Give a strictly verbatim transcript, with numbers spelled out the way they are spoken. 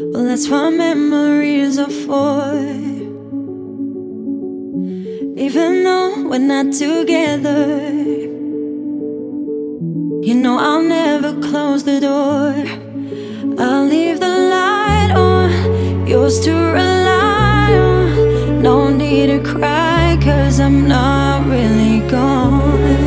Well, that's what memories are for. Even though we're not together, you know I'll never close the door. I'll leave the light on, yours to rely on. No need to cry, 'cause I'm not really gone.